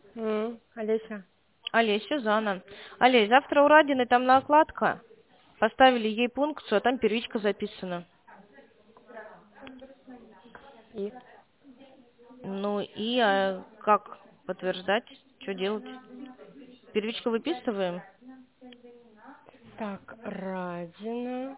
Олеся. Олесь, Сюзанна. Олесь, завтра у Радиной там накладка. Поставили ей пункцию, а там первичка записана. И Ну и как подтверждать? Что делать? Первичку выписываем? так, Радина,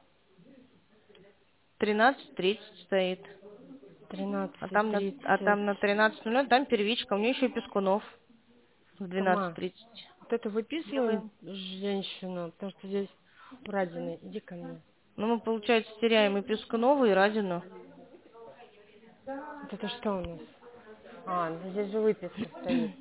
13:30 стоит. А тринадцать там тридцать. на 13:00 там первичка. У нее еще и Пескунов в Тома, 12:30. вот это выписываем Делаем. женщину, потому что здесь у Радины. Иди ко мне. Ну, мы, получается, теряем и Пескунова, и Радину. Вот это что у нас? А, ну здесь же выписка стоит.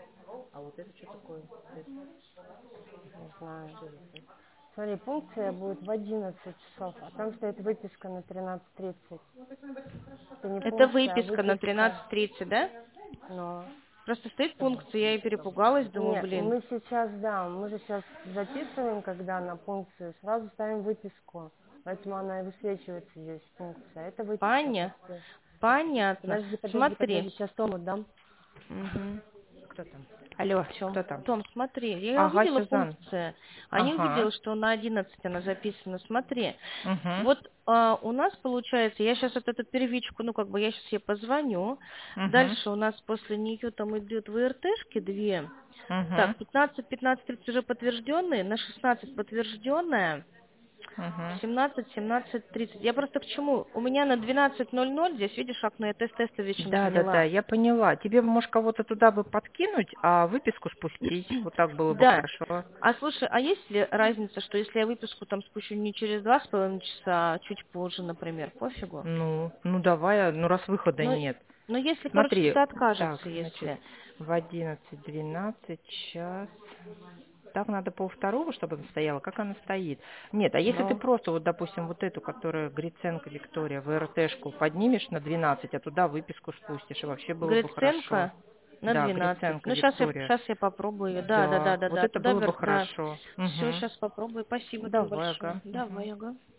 Не знаю. Смотри, пункция будет в 11 часов, а там стоит выписка на 13:30. Это не Это пункция, а выписка на выписка. 13:30, да? Но Просто стоит пункция, я и перепугалась, думаю, нет, блин. мы сейчас, да, мы же сейчас записываем, когда на пункцию, сразу ставим выписку. Поэтому она и высвечивается здесь, пункция. Это выписка. Понятно. Подожди, Смотри. сейчас Тому дам. Мгм. Кто там? Алло, В чем? кто там? Том, смотри, я Ага, увидела Сюзан. пункция, а не Ага. увидела, что на 11 она записана. Смотри, Угу. вот у нас получается, я сейчас вот эту первичку, ну как бы я сейчас ей позвоню, Угу. дальше у нас после нее там идет ВРТшки две, Угу. так, 15:30 уже подтвержденные, на 16 подтвержденная, Угу. 17:30. Я просто к чему? У меня на 12:00 здесь, видишь, окно, я тест вечером Да, да, да, подняла. я поняла. Тебе, может, кого-то туда бы подкинуть, а выписку спустить. Вот так было бы Да. хорошо. А слушай, а есть ли разница, что если я выписку там спущу не через 2,5 часа, а чуть позже, например, пофигу? Ну давай, ну раз выхода Ну, нет. но если, короче, Смотри, что-то так, откажется, значит, если... в 11:12 час. Так надо полвторого, чтобы она стояла. Как она стоит? Нет, а если ты Ну, просто, вот, допустим, вот эту, которая Гриценко Виктория, ВРТшку поднимешь на 12, а туда выписку спустишь, и вообще было бы хорошо. Гриценко на Да, 12. Гриценко Ну, сейчас я, Виктория. сейчас я попробую ее. Да, да, да, Да, да, вот да. это Туда, было бы да. хорошо. Все, Угу. сейчас попробую. Спасибо там Давай, большое. ага. Угу. Давай, ага.